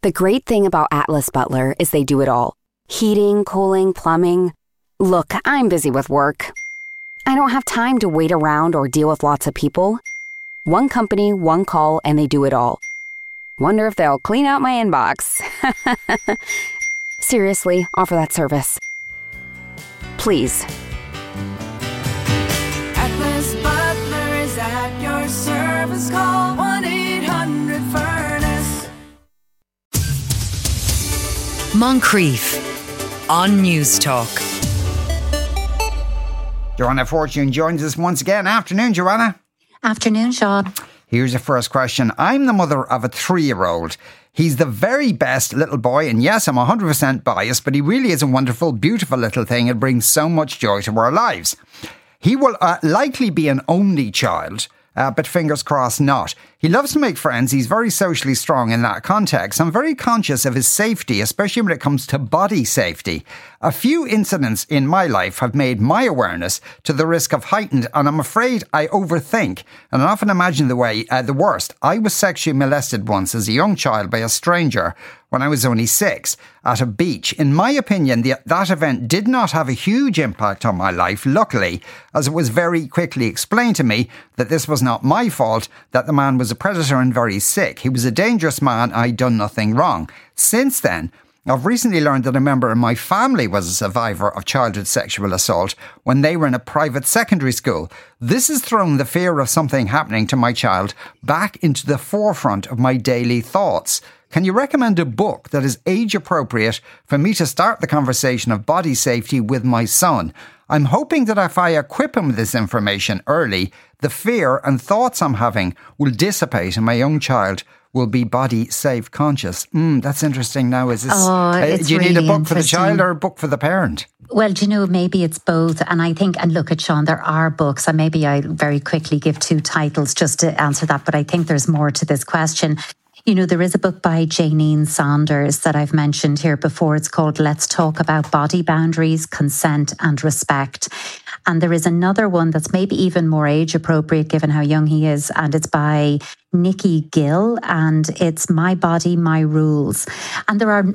The great thing about Atlas Butler is they do it all. Heating, cooling, plumbing. Look, I'm busy with work. I don't have time to wait around or deal with lots of people. One company, one call, and they do it all. Wonder if they'll clean out my inbox. Seriously, offer that service. Please. Atlas Butler is at your service. Call 1-800-FURNACE. Moncrief on News Talk. Joanna Fortune joins us once again. Afternoon, Joanna. Afternoon, Sean. Here's the first question. I'm the mother of a 3-year-old. He's the very best little boy, and yes, I'm 100% biased, but he really is a wonderful, beautiful little thing and brings so much joy to our lives. He will likely be an only child, but fingers crossed not. He loves to make friends. He's very socially strong in that context. I'm very conscious of his safety, especially when it comes to body safety. A few incidents in my life have made my awareness to the risk of heightened, and I'm afraid I overthink and I often imagine the worst. I was sexually molested once as a young child by a stranger when I was only 6 at a beach. In my opinion, that event did not have a huge impact on my life, luckily, as it was very quickly explained to me that this was not my fault, that the man was a predator and very sick. He was a dangerous man. I'd done nothing wrong. Since then, I've recently learned that a member of my family was a survivor of childhood sexual assault when they were in a private secondary school. This has thrown the fear of something happening to my child back into the forefront of my daily thoughts. Can you recommend a book that is age appropriate for me to start the conversation of body safety with my son? I'm hoping that if I equip him with this information early, the fear and thoughts I'm having will dissipate and my young child will be body safe conscious. That's interesting now. Is this, do you need a book for the child or a book for the parent? Well, do you know, maybe it's both. And I think, and look at Sean, there are books, and maybe I very quickly give 2 titles just to answer that, but I think there's more to this question. You know, there is a book by Janine Saunders that I've mentioned here before. It's called Let's Talk About Body Boundaries, Consent and Respect. And there is another one that's maybe even more age appropriate given how young he is. And it's by Nikki Gill, and it's My Body, My Rules. And there are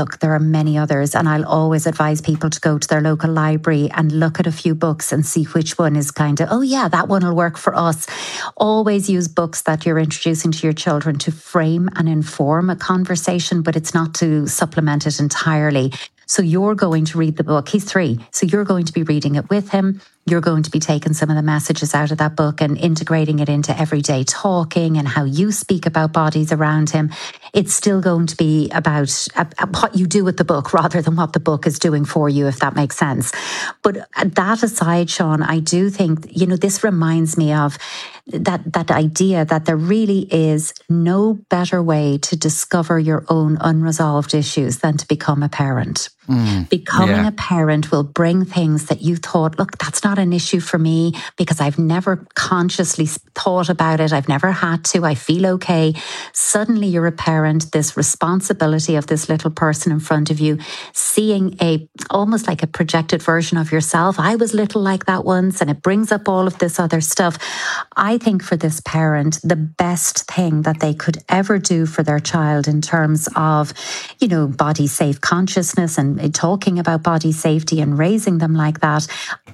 many others. And I'll always advise people to go to their local library and look at a few books and see which one is kind of, oh yeah, that one will work for us. Always use books that you're introducing to your children to frame and inform a conversation, but it's not to supplement it entirely. So you're going to read the book. He's 3. So you're going to be reading it with him. You're going to be taking some of the messages out of that book and integrating it into everyday talking and how you speak about bodies around him. It's still going to be about what you do with the book rather than what the book is doing for you, if that makes sense. But that aside, Sean, I do think, you know, this reminds me of that idea that there really is no better way to discover your own unresolved issues than to become a parent. Becoming a parent will bring things that you thought, look, that's not an issue for me because I've never consciously thought about it. I've never had to. I feel okay. Suddenly you're a parent, this responsibility of this little person in front of you, seeing almost like a projected version of yourself. I was little like that once, and it brings up all of this other stuff. I think for this parent, the best thing that they could ever do for their child in terms of, you know, body safe consciousness and talking about body safety and raising them like that,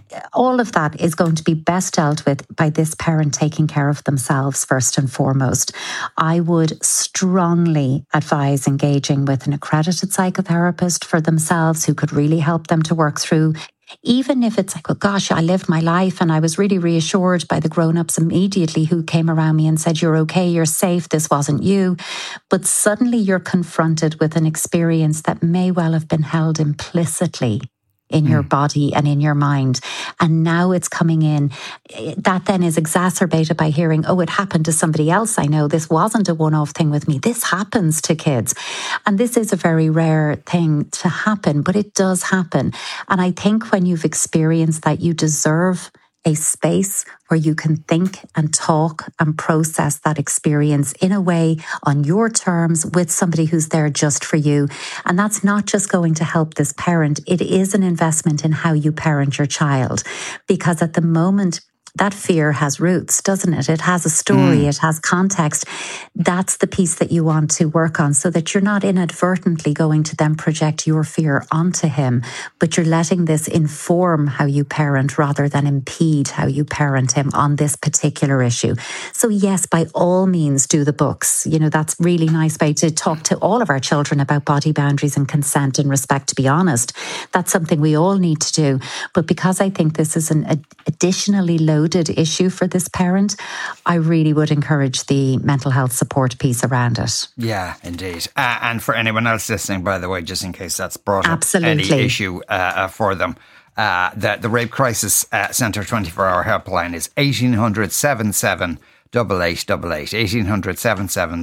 all of that is going to be best dealt with by this parent taking care of themselves first and foremost. I would strongly advise engaging with an accredited psychotherapist for themselves who could really help them to work through. Even if it's like, oh gosh, I lived my life and I was really reassured by the grown-ups immediately who came around me and said, you're okay, you're safe, this wasn't you. But suddenly you're confronted with an experience that may well have been held implicitly in your body and in your mind. And now it's coming in. That then is exacerbated by hearing, oh, it happened to somebody else I know. This wasn't a one-off thing with me. This happens to kids. And this is a very rare thing to happen, but it does happen. And I think when you've experienced that, you deserve a space where you can think and talk and process that experience in a way on your terms with somebody who's there just for you. And that's not just going to help this parent. It is an investment in how you parent your child. Because at the moment, that fear has roots, doesn't it? It has a story, it has context. That's the piece that you want to work on so that you're not inadvertently going to then project your fear onto him, but you're letting this inform how you parent rather than impede how you parent him on this particular issue. So yes, by all means, do the books. You know, that's really nice way to talk to all of our children about body boundaries and consent and respect, to be honest. That's something we all need to do. But because I think this is an additionally loaded issue for this parent, I really would encourage the mental health support piece around it. Yeah, indeed. And for anyone else listening, by the way, just in case that's brought up Absolutely. any issue for them, the Rape Crisis Centre 24-hour helpline is 1800 77 8888. 1800 77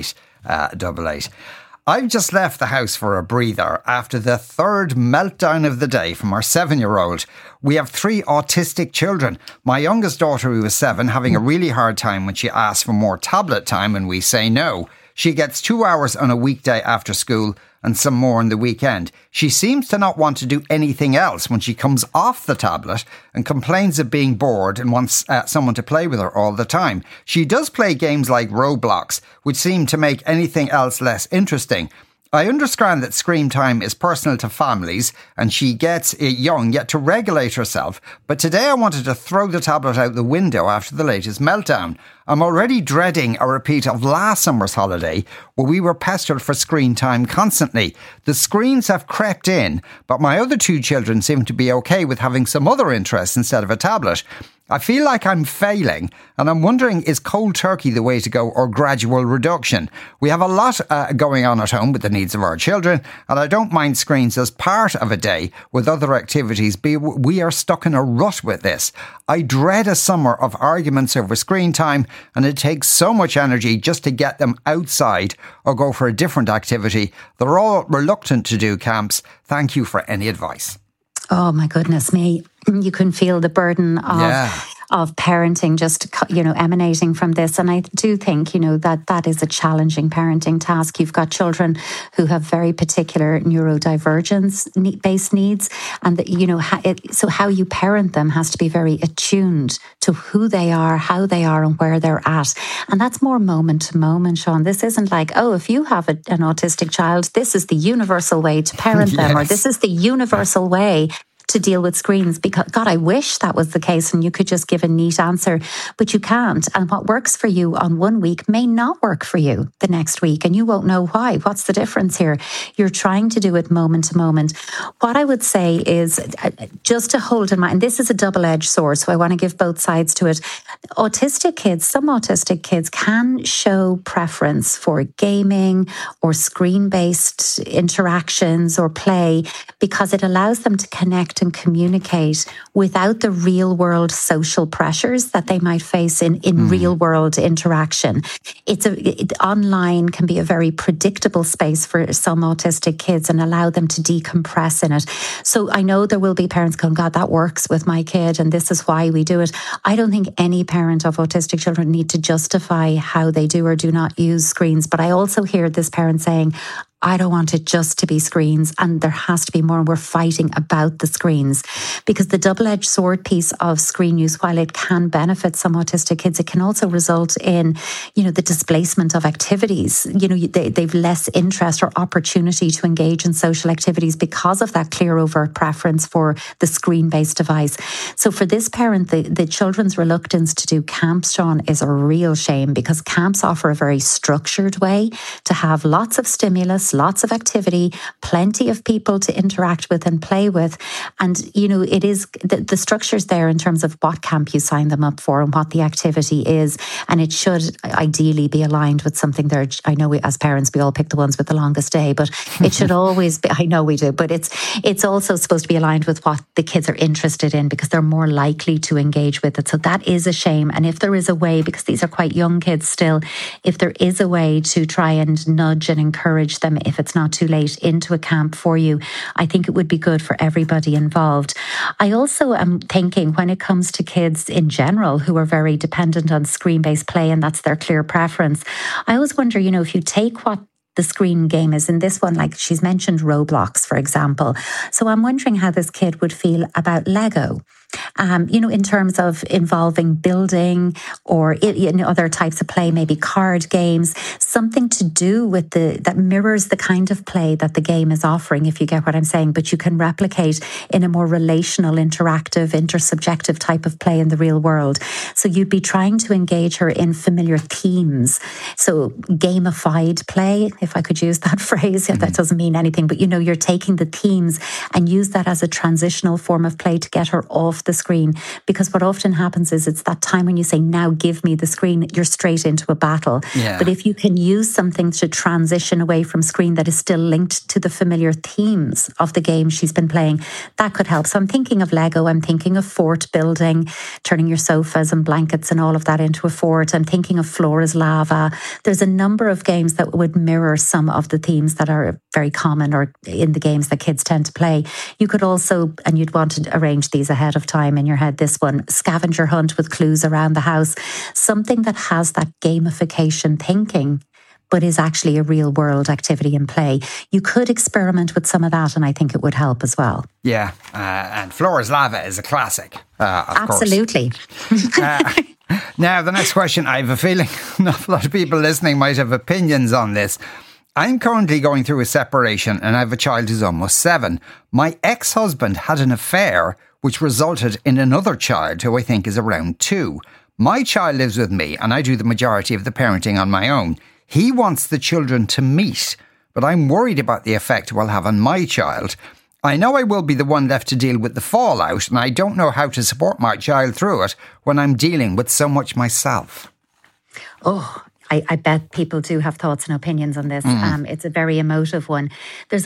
8888. I've just left the house for a breather after the third meltdown of the day from our 7-year-old. We have 3 autistic children. My youngest daughter, who is 7, having a really hard time when she asks for more tablet time and we say no. She gets 2 hours on a weekday after school and some more on the weekend. She seems to not want to do anything else when she comes off the tablet and complains of being bored and wants someone to play with her all the time. She does play games like Roblox, which seem to make anything else less interesting. I understand that screen time is personal to families and she gets young yet to regulate herself, but today I wanted to throw the tablet out the window after the latest meltdown. I'm already dreading a repeat of last summer's holiday where we were pestered for screen time constantly. The screens have crept in, but my other 2 children seem to be okay with having some other interests instead of a tablet. I feel like I'm failing, and I'm wondering, is cold turkey the way to go or gradual reduction? We have a lot going on at home with the needs of our children, and I don't mind screens as part of a day with other activities, but we are stuck in a rut with this. I dread a summer of arguments over screen time, and it takes so much energy just to get them outside or go for a different activity. They're all reluctant to do camps. Thank you for any advice. Oh my goodness me. You can feel the burden of parenting just, you know, emanating from this. And I do think, you know, that is a challenging parenting task. You've got children who have very particular neurodivergence based needs. And that, you know, so how you parent them has to be very attuned to who they are, how they are and where they're at. And that's more moment to moment, Sean. This isn't like, oh, if you have an autistic child, this is the universal way to parent them, or this is the universal way to deal with screens. Because God, I wish that was the case and you could just give a neat answer, but you can't. And what works for you on one week may not work for you the next week, and you won't know why. What's the difference here? You're trying to do it moment to moment. What I would say is just to hold in mind, and this is a double-edged sword, so I want to give both sides to it. Some autistic kids can show preference for gaming or screen-based interactions or play because it allows them to connect and communicate without the real world social pressures that they might face in real world interaction. Online can be a very predictable space for some autistic kids and allow them to decompress in it. So I know there will be parents going, God, that works with my kid and this is why we do it. I don't think any parent of autistic children need to justify how they do or do not use screens. But I also hear this parent saying, I don't want it just to be screens, and there has to be more. We're fighting about the screens because the double-edged sword piece of screen use, while it can benefit some autistic kids, it can also result in, you know, the displacement of activities. You know, they've less interest or opportunity to engage in social activities because of that clear overt preference for the screen-based device. So for this parent, the children's reluctance to do camps, Sean, is a real shame because camps offer a very structured way to have lots of stimulus, lots of activity, plenty of people to interact with and play with. And, you know, it is the structure's there in terms of what camp you sign them up for and what the activity is. And it should ideally be aligned with something there. I know as parents, we all pick the ones with the longest day, but it should always be, I know we do, but it's also supposed to be aligned with what the kids are interested in because they're more likely to engage with it. So that is a shame. And if there is a way, because these are quite young kids still, if there is a way to try and nudge and encourage them, if it's not too late, into a camp for you, I think it would be good for everybody involved. I also am thinking when it comes to kids in general who are very dependent on screen-based play and that's their clear preference, I always wonder, you know, if you take what the screen game is. In this one, like she's mentioned Roblox, for example. So I'm wondering how this kid would feel about Lego. In terms of involving building or in other types of play, maybe card games, something to do with that mirrors the kind of play that the game is offering, if you get what I'm saying, but you can replicate in a more relational, interactive, intersubjective type of play in the real world. So you'd be trying to engage her in familiar themes. So gamified play, if I could use that phrase, that doesn't mean anything, but you're taking the themes and use that as a transitional form of play to get her off the screen, because what often happens is it's that time when you say, now give me the screen, you're straight into a battle. Yeah. But if you can use something to transition away from screen that is still linked to the familiar themes of the game she's been playing, that could help. So I'm thinking of Lego, I'm thinking of fort building, turning your sofas and blankets and all of that into a fort. I'm thinking of Floor is Lava. There's a number of games that would mirror some of the themes that are very common or in the games that kids tend to play. You could also, and you'd want to arrange these ahead of time in your head, this one, scavenger hunt with clues around the house, something that has that gamification thinking but is actually a real world activity in play. You could experiment with some of that, and I think it would help as well. Yeah, and Floor is Lava is a classic, of Absolutely. course. Now, the next question, I have a feeling an awful lot of people listening might have opinions on this. I'm currently going through a separation and I have a child who's almost 7. My ex-husband had an affair which resulted in another child who I think is around 2. My child lives with me and I do the majority of the parenting on my own. He wants the children to meet, but I'm worried about the effect it will have on my child. I know I will be the one left to deal with the fallout, and I don't know how to support my child through it when I'm dealing with so much myself. Oh, I bet people do have thoughts and opinions on this. It's a very emotive one. There's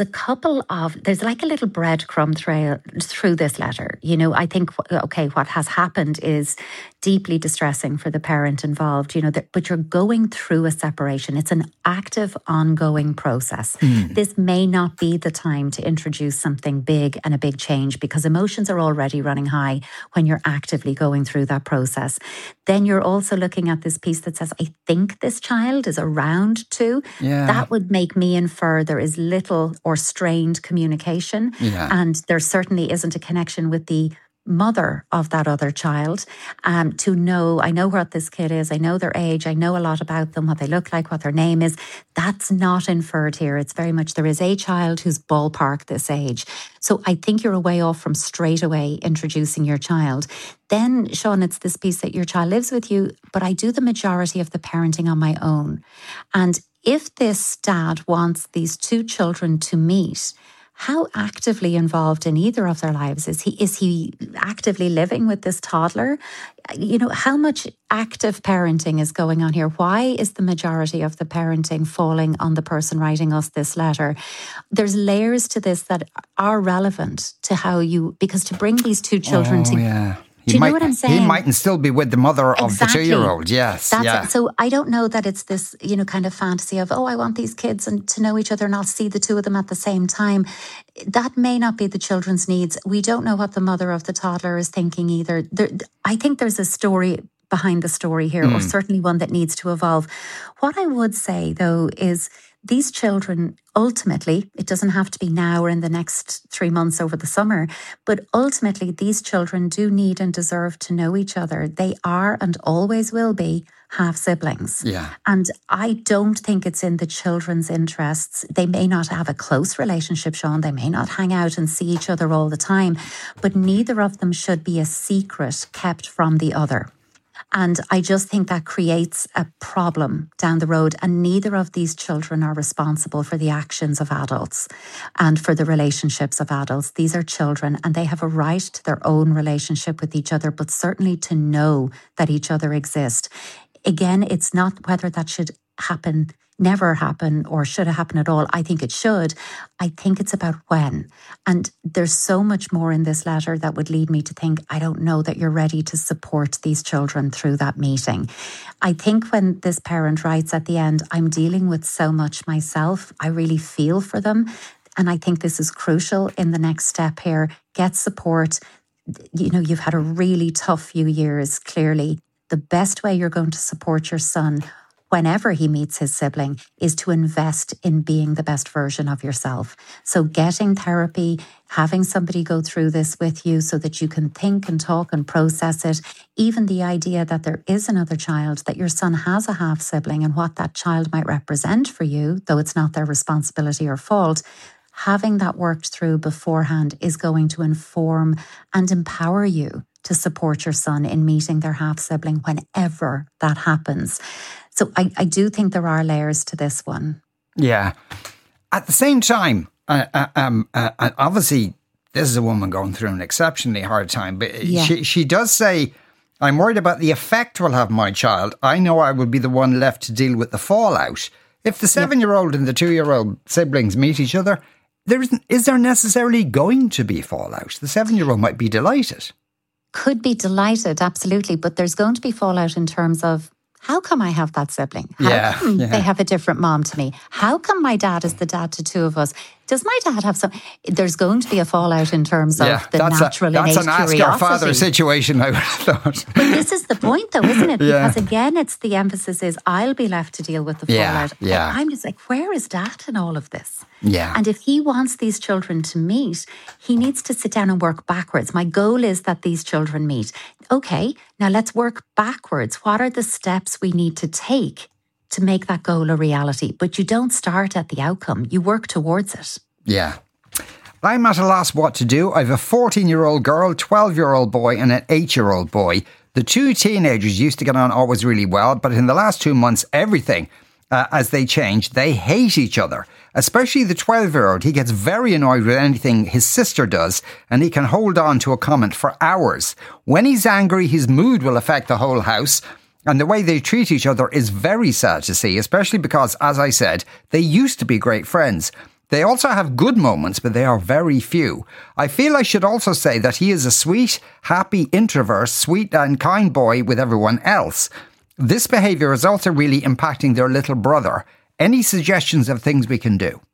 like a little breadcrumb trail through this letter. I think, what has happened is deeply distressing for the parent involved, but you're going through a separation. It's an active, ongoing process. This may not be the time to introduce something big and a big change, because emotions are already running high when you're actively going through that process. Then you're also looking at this piece that says, I think this child is around 2. Yeah. That would make me infer there is little or strained communication. Yeah. And there certainly isn't a connection with the mother of that other child, to know, I know what this kid is, I know their age, I know a lot about them, what they look like, what their name is. That's not inferred here. It's very much there is a child who's ballpark this age. So I think you're a way off from straight away introducing your child. Then, Sean, it's this piece that your child lives with you, but I do the majority of the parenting on my own. And if this dad wants these 2 children to meet, how actively involved in either of their lives is he? Is he actively living with this toddler? How much active parenting is going on here? Why is the majority of the parenting falling on the person writing us this letter? There's layers to this that are relevant to because to bring these 2 children together. Yeah. Do you know what I'm saying? He mightn't still be with the mother of the 2-year-old. Yes. That's yeah. it. So I don't know that it's this, kind of fantasy of, I want these kids and to know each other and I'll see the 2 of them at the same time. That may not be the children's needs. We don't know what the mother of the toddler is thinking either. I think there's a story behind the story here, or certainly one that needs to evolve. What I would say, though, is these children, ultimately, it doesn't have to be now or in the next 3 months over the summer, but ultimately these children do need and deserve to know each other. They are and always will be half siblings. Yeah. And I don't think it's in the children's interests. They may not have a close relationship, Sean. They may not hang out and see each other all the time, but neither of them should be a secret kept from the other. And I just think that creates a problem down the road. And neither of these children are responsible for the actions of adults and for the relationships of adults. These are children and they have a right to their own relationship with each other, but certainly to know that each other exist. Again, it's not whether that should happen, never happen, or should it happen at all. I think it should. I think it's about when. And there's so much more in this letter that would lead me to think, I don't know that you're ready to support these children through that meeting. I think when this parent writes at the end, I'm dealing with so much myself, I really feel for them. And I think this is crucial in the next step here. Get support. You've had a really tough few years, clearly. The best way you're going to support your son whenever he meets his sibling is to invest in being the best version of yourself. So getting therapy, having somebody go through this with you so that you can think and talk and process it, even the idea that there is another child, that your son has a half sibling and what that child might represent for you, though it's not their responsibility or fault, having that worked through beforehand is going to inform and empower you to support your son in meeting their half sibling whenever that happens. So I do think there are layers to this one. Yeah. At the same time, obviously, this is a woman going through an exceptionally hard time, but she does say, I'm worried about the effect will have on my child. I know I will be the one left to deal with the fallout. If the 7-year-old and the 2-year-old siblings meet each other, is there necessarily going to be fallout? The 7-year-old might be delighted. Could be delighted, absolutely. But there's going to be fallout in terms of, how come I have that sibling? How come they have a different mom to me? How come my dad is the dad to two of us? Does my dad have some... There's going to be a fallout in terms of the natural innate curiosity. That's an ask our father situation, I would have thought. But this is the point, though, isn't it? Because again, it's the emphasis is I'll be left to deal with the fallout. Yeah. I'm just like, where is dad in all of this? Yeah. And if he wants these children to meet, he needs to sit down and work backwards. My goal is that these children meet. Okay, now let's work backwards. What are the steps we need to take to make that goal a reality? But you don't start at the outcome. You work towards it. Yeah. I'm at a loss what to do. I have a 14-year-old girl, 12-year-old boy and an 8-year-old boy. The two teenagers used to get on always really well, but in the last 2 months, everything, as they change, they hate each other. Especially the 12-year-old. He gets very annoyed with anything his sister does, and he can hold on to a comment for hours. When he's angry, his mood will affect the whole house. And the way they treat each other is very sad to see, especially because, as I said, they used to be great friends. They also have good moments, but they are very few. I feel I should also say that he is a sweet, happy introvert, sweet and kind boy with everyone else. This behaviour is also really impacting their little brother. Any suggestions of things we can do?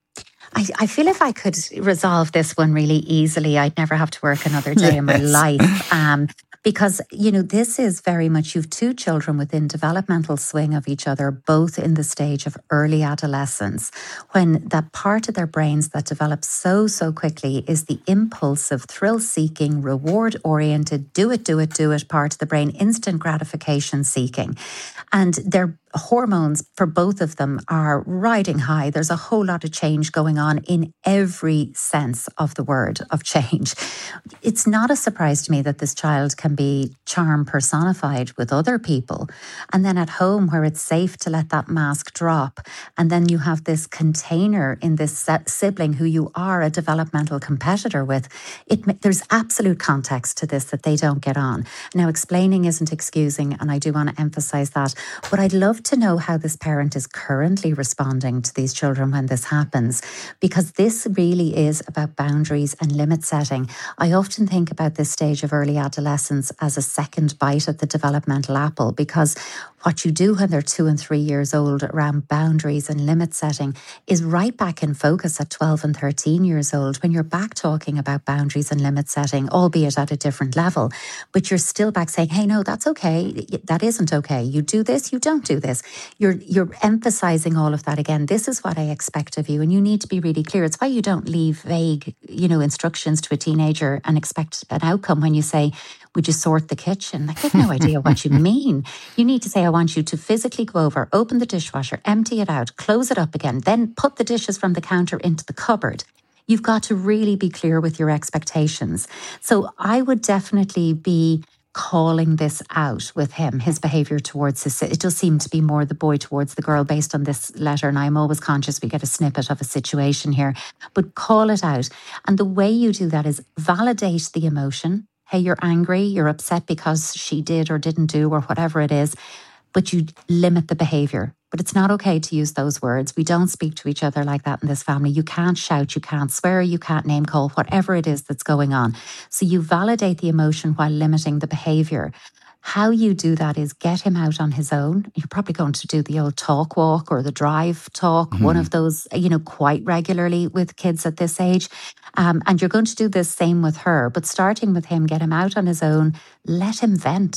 I feel if I could resolve this one really easily, I'd never have to work another day in my life. Because, this is very much, you've two children within developmental swing of each other, both in the stage of early adolescence, when that part of their brains that develops so quickly is the impulsive, thrill-seeking, reward-oriented, do it part of the brain, instant gratification seeking. And their hormones for both of them are riding high. There's a whole lot of change going on in every sense of the word of change. It's not a surprise to me that this child can be charm personified with other people. And then at home where it's safe to let that mask drop. And then you have this container in this sibling who you are a developmental competitor with. There's absolute context to this that they don't get on. Now, explaining isn't excusing, and I do want to emphasize that. But I'd love to know how this parent is currently responding to these children when this happens, because this really is about boundaries and limit setting. I often think about this stage of early adolescence as a second bite at the developmental apple, because what you do when they're 2 and 3 years old around boundaries and limit setting is right back in focus at 12 and 13 years old, when you're back talking about boundaries and limit setting, albeit at a different level. But you're still back saying, hey, no, that's okay. That isn't okay. You do this, you don't do this. You're emphasizing all of that again. This is what I expect of you. And you need to be really clear. It's why you don't leave vague, instructions to a teenager and expect an outcome when you say, would you sort the kitchen? Like, they have no idea what you mean. You need to say, I want you to physically go over, open the dishwasher, empty it out, close it up again, then put the dishes from the counter into the cupboard. You've got to really be clear with your expectations. So I would definitely be calling this out with him, his behaviour towards his... It does seem to be more the boy towards the girl based on this letter, and I'm always conscious we get a snippet of a situation here, but call it out. And the way you do that is validate the emotion. Hey, you're angry, you're upset because she did or didn't do or whatever it is, but you limit the behaviour. But it's not okay to use those words. We don't speak to each other like that in this family. You can't shout, you can't swear, you can't name call, whatever it is that's going on. So you validate the emotion while limiting the behaviour. How you do that is get him out on his own. You're probably going to do the old talk walk or the drive talk, one of those, quite regularly with kids at this age. And you're going to do the same with her, but starting with him, get him out on his own, let him vent.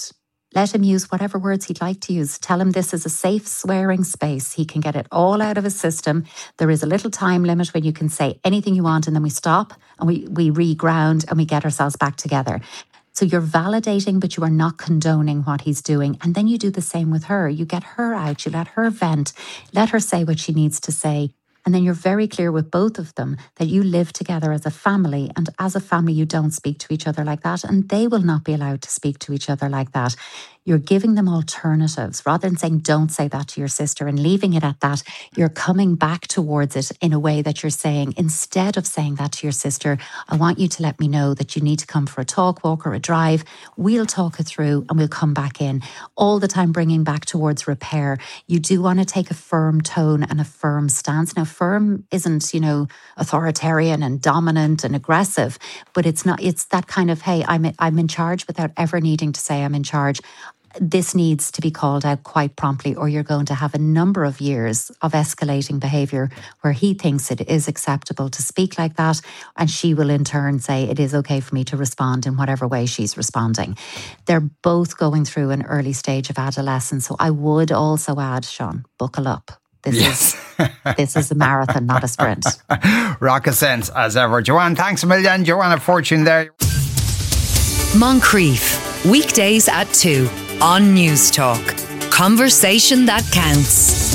Let him use whatever words he'd like to use. Tell him this is a safe swearing space. He can get it all out of his system. There is a little time limit when you can say anything you want, and then we stop and we reground and we get ourselves back together. So you're validating, but you are not condoning what he's doing. And then you do the same with her. You get her out, you let her vent, let her say what she needs to say. And then you're very clear with both of them that you live together as a family, and as a family you don't speak to each other like that, and they will not be allowed to speak to each other like that. You're giving them alternatives. Rather than saying don't say that to your sister and leaving it at that, you're coming back towards it in a way that you're saying, instead of saying that to your sister, I want you to let me know that you need to come for a talk, walk or a drive. We'll talk it through and we'll come back in. All the time bringing back towards repair. You do want to take a firm tone and a firm stance. Now, firm isn't, authoritarian and dominant and aggressive, but it's not. It's that kind of, hey, I'm in charge without ever needing to say I'm in charge. This needs to be called out quite promptly, or you're going to have a number of years of escalating behaviour where he thinks it is acceptable to speak like that, and she will in turn say it is okay for me to respond in whatever way she's responding. They're both going through an early stage of adolescence, so I would also add, Sean, buckle up. This is a marathon, not a sprint. Rocket sense as ever. Joanne, thanks a million. Joanna Fortune there. Moncrief, weekdays at 2 on News Talk. Conversation that counts.